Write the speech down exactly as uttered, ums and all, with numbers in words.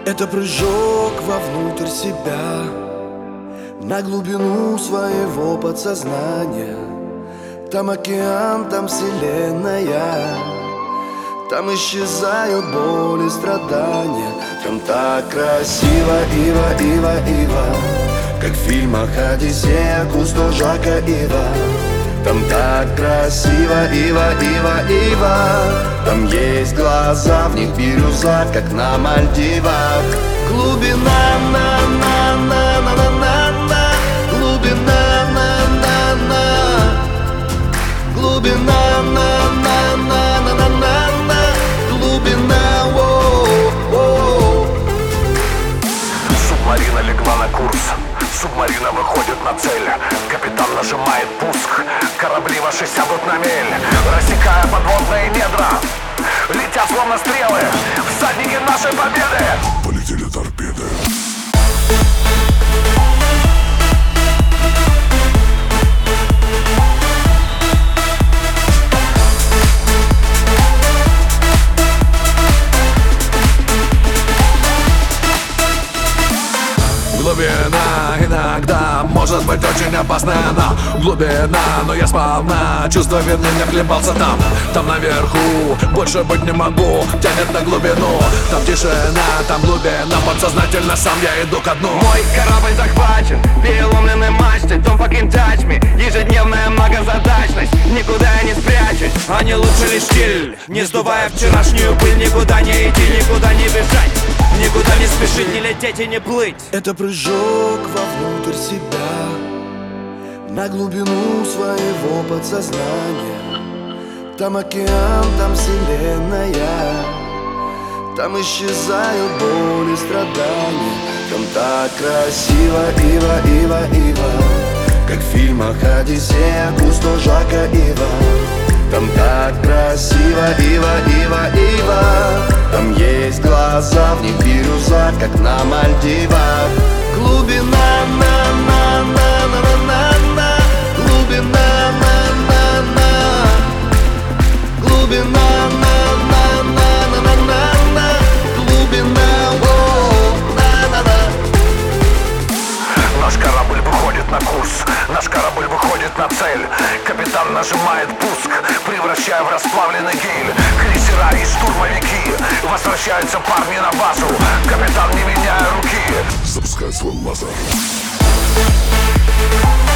Это прыжок вовнутрь себя, на глубину своего подсознания. Там океан, там вселенная, там исчезают боли, страдания. Там так красиво, ива, ива, ива, как в фильмах «Одиссея», Кусто, Жака Ива. Там так красиво, ива, ива, ива. Там есть глаза, в них бирюза, как на Мальдивах. Глубина, на, на, на, на, на, на, на. Глубина, на, на, на. Глубина, на, на, на, на, на, на, на. Глубина, воу, воу. Субмарина легла на курс, субмарина выходит на цель. Капитан нажимает пуск, корабли ваши сядут на мель, рассекая подводные недра. Летят словно стрелы всадники нашей победы. Полетели торпеды. Глубина иногда может быть очень опасная, она глубина, но я сполна чувство вины не вхлебался там. Там наверху больше быть не могу, тянет на глубину. Там тишина, там глубина, подсознательно сам я иду ко дну. Мой корабль захвачен, переломленный мачтой. Don't fucking touch me, ежедневная многозадачность. Никуда я не спрячусь, а не лучше лишь стиль. Не сдувая вчерашнюю пыль, никуда не идти, никуда не бежать, никуда не спешить, не лететь и не плыть. Это прыжок вовнутрь себя, на глубину своего подсознания. Там океан, там вселенная, там исчезают боли, страдания. Там так красиво, ива, ива, ива, как в фильмах «Одиссея», Кусто, Жака Ива. Там так красиво, ива, ива, ива. Там есть глаза, в них бирюза, как на Мальдивах. Глубина, на, на, на, на, на, на, на. Глубина, на, на, на. Глубина, на, на, на, на, на, на, на. Глубина, воу, на, на, на. Наш корабль выходит на курс, наш корабль выходит на цель. Капитан нажимает пуск, превращая в расплавленный гель. Крейсера и штурмовики, возвращаются парни на базу. Капитан, не меняя руки, запускает свой лазер.